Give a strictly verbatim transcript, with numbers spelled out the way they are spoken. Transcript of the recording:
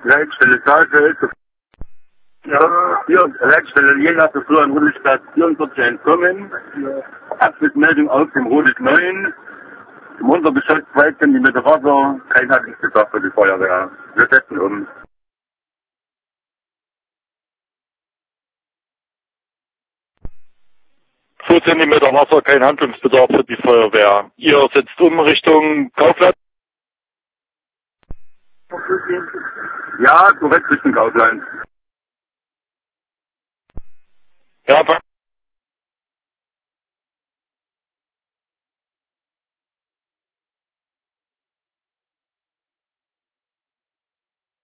Leitstelle Saalfeld. Ja, hier, Leitstelle Jena, zu früher an Rudelsstadt vierundvierzig entkommen. Abschlussmeldung aus dem Rodes neun. Im Untergeschoss zwei Zentimeter Wasser, kein Handlungsbedarf für die Feuerwehr. Wir setzen um. zwei Zentimeter Wasser, kein Handlungsbedarf für die Feuerwehr. Ihr setzt um Richtung Kaufland? Ja, korrekt Richtung Kaufland. Ja,